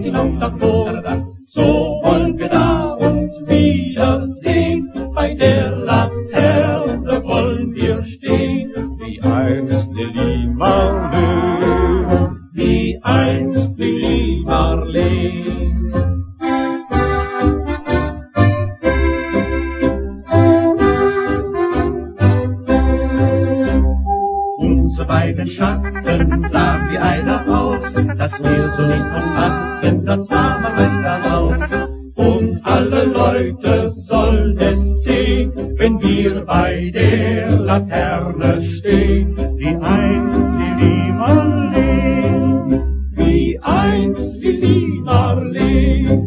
kommt sie noch davor. So wollen wir da uns wiedersehen, bei der Laterne wollen wir stehen. Wie einst Lili Marleen, wie einst Lili Marleen. Unsere beiden Schatten sahen wie einer aus, dass wir so lieb uns hatten, das sah man recht daraus. Und alle Leute sollen es sehen, wenn wir bei der Laterne stehen. wie einst Lili Marleen, Wie einst Lili Marleen.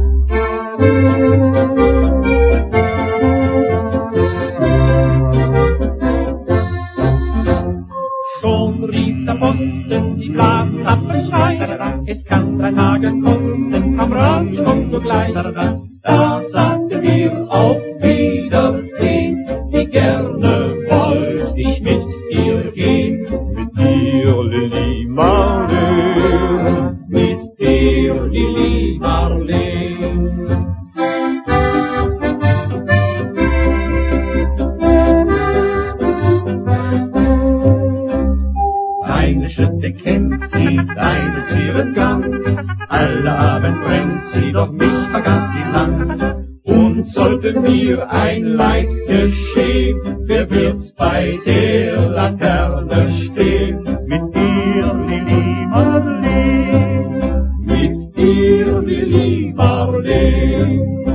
Schon rief der Posten die Blattapfel schreien, es kann 3 Tage kosten, Kamerad, ich komm sogleich. Da sagten wir auf Wiedersehen, wie gerne wollt ich mit ihr gehen. mit dir Lili Marleen, Mit dir, Lili Marleen. Deine Schritte kennt sie, deines ihren Gang. Alle Abend brennt sie, doch mich vergaß sie lang. Und sollte mir ein Leid geschehen, wer wird bei der Laterne stehen? mit dir Lili Marleen, Mit dir, Lili Marleen.